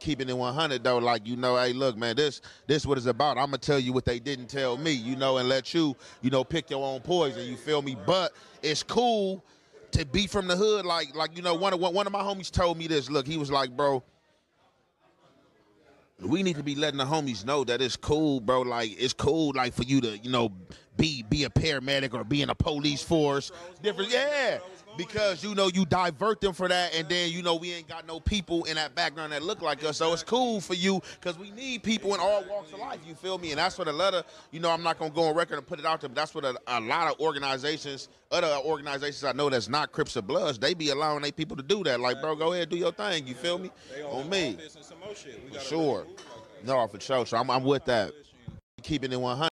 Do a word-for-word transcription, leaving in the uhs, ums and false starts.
keeping it one hundred though, like, you know, hey, look, man, this this what it's about. I'm gonna tell you what they didn't tell me, you know, and let you, you know, pick your own poison. You feel me? But it's cool to be from the hood. Like, like you know, one of one of my homies told me this. Look, he was like, bro, we need to be letting the homies know that it's cool, bro. Like, it's cool, like, for you to, you know, be be a paramedic or be in a police force. Different, yeah. Because, you know, you divert them for that, and then, you know, we ain't got no people in that background that look like us. So it's cool for you because we need people in all walks of life, you feel me? And that's what a lot of, you know, I'm not going to go on record and put it out there, but that's what a, a lot of organizations, other organizations I know that's not Crips or Bloods, they be allowing their people to do that. Like, bro, go ahead, do your thing, you feel me? On me. For sure. No, for sure. So I'm, I'm with that. Keeping it one hundred.